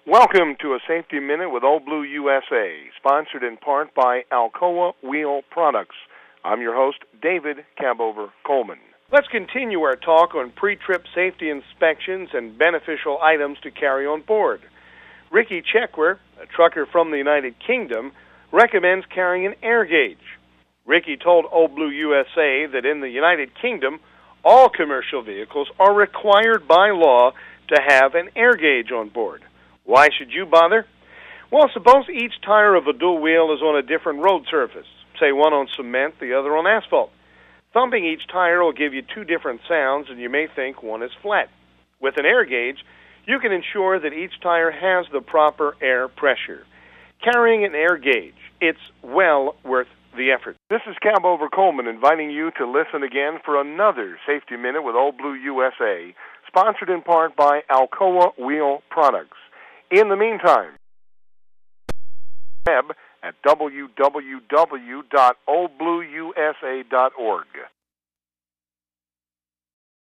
Welcome to a Safety Minute with Old Blue USA, sponsored in part by Alcoa Wheel Products. I'm your host, David Cabover Coleman. Let's continue our talk on pre-trip safety inspections and beneficial items to carry on board. Ricky Checkwer, a trucker from the United Kingdom, recommends carrying an air gauge. Ricky told Old Blue USA that in the United Kingdom, all commercial vehicles are required by law to have an air gauge on board. Why should you bother? Well, suppose each tire of a dual wheel is on a different road surface, say one on cement, the other on asphalt. Thumping each tire will give you two different sounds, and you may think one is flat. With an air gauge, you can ensure that each tire has the proper air pressure. Carrying an air gauge, it's well worth the effort. This is Cabover Coleman inviting you to listen again for another Safety Minute with Old Blue USA, sponsored in part by Alcoa Wheel Products. In the meantime, web at www.oldblueusa.org.